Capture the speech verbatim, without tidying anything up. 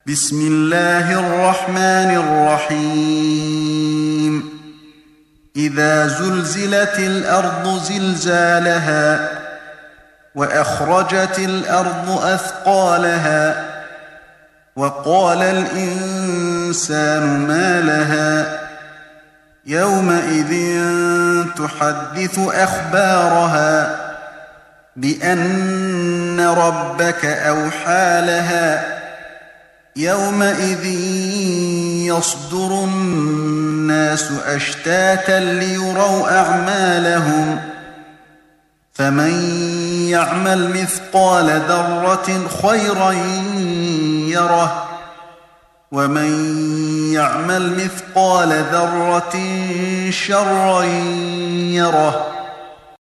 بسم الله الرحمن الرحيم إذا زلزلت الأرض زلزالها وأخرجت الأرض أثقالها وقال الإنسان ما لها يومئذ تحدث أخبارها بأن ربك أوحى لها يومئذ يصدر الناس أشتاتا ليروا أعمالهم فمن يعمل مثقال ذرة خيرا يره ومن يعمل مثقال ذرة شرا يره